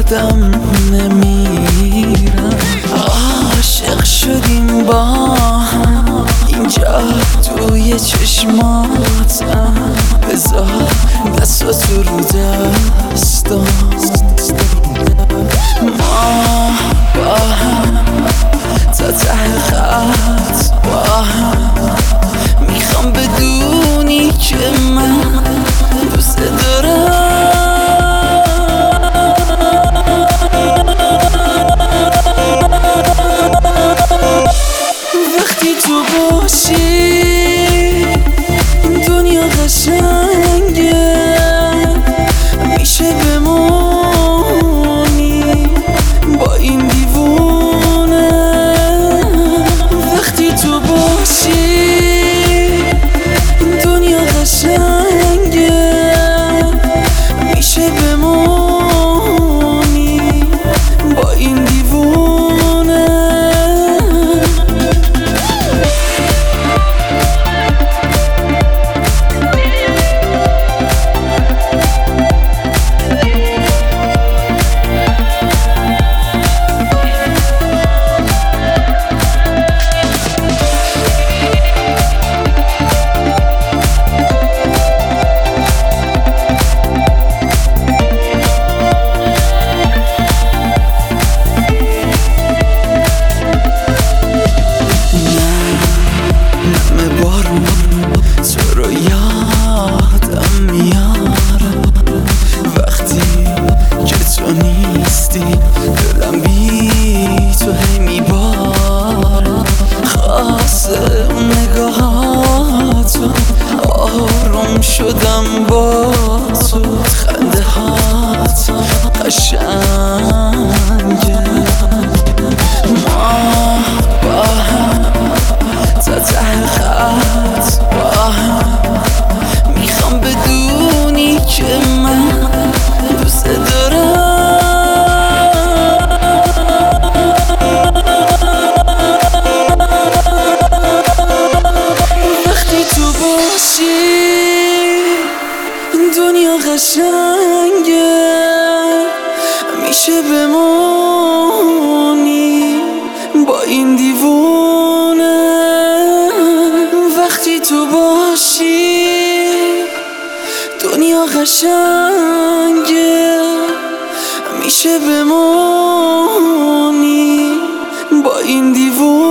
یادم نمیرم. عاشق شدیم با هم اینجا توی چشماتم، بذار دستاتو رو دستم. ما با هم تا ته خط با هم، میخوام بدونی که من دوست دارم. وقتی تو باشی دنیا قشنگه، میشه بمونی با این دیوونه. وقتی تو باشی دنیا قشنگه، میشه بمونی با این دیوونه. تو رو یادم میاره وقتی که تو نیستی، دلم بی تو هی میباره. خاصه اون نگاهاتو، آروم شدم با تو، خنده هات قشنگه. ما با هم تا ته خط با هم، میخوام بدونی که من دوست دارم. وقتی تو باشی دنیا قشنگه، میشه بمونی با این دیوونه. وقتی تو باشی دنیا قشنگه، میشه بمونی با این دیوونه.